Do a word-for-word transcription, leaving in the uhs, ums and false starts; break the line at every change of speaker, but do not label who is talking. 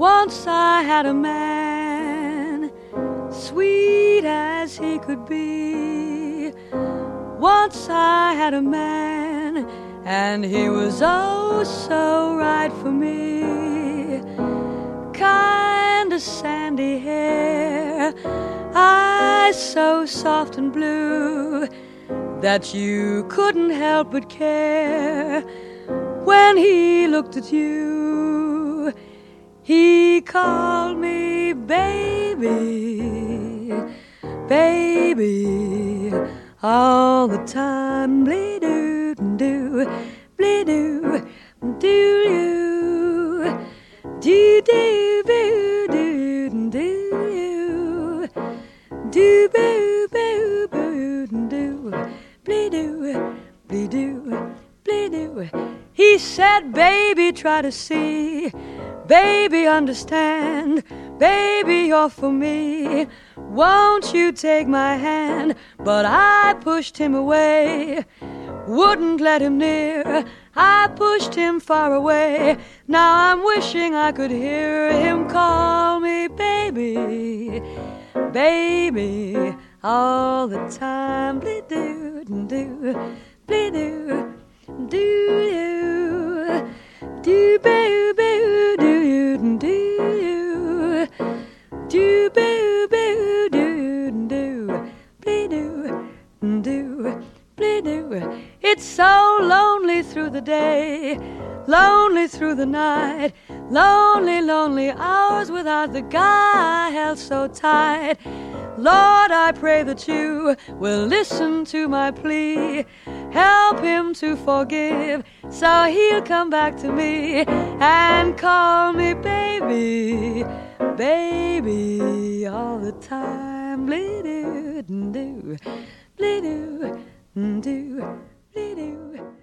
Once I had a man, sweet as he could be. Once I had a man, and he was oh so right for me. Kinda sandy hair, eyes so soft and blue that you couldn't help but care when he looked at you. He called me baby, baby, all the time. Bleed-oo, do, bleed-oo, do-you, do-do, boo-doo, do-you, do-boo, boo-boo, do, bleed-oo, bleed-oo, bleed-oo. He said, baby, try to see, baby, understand, baby, you're for me. Won't you take my hand? But I pushed him away, wouldn't let him near. I pushed him far away. Now I'm wishing I could hear him call me baby, baby, all the time. Bleed-oo, do, bleed-oo, do-you, do-boo-boo, do-you, do-you, do-boo-boo, do-do, bleed-oo, do, bleed-oo. It's so lonely through the day, lonely through the night, lonely, lonely hours without the guy I held so tight. Lord, I pray that you will listen to my plea. Help him to forgive, so he'll come back to me and call me baby, baby, all the time. Bleed-oo, do, bleed-oo, do, bleed-oo.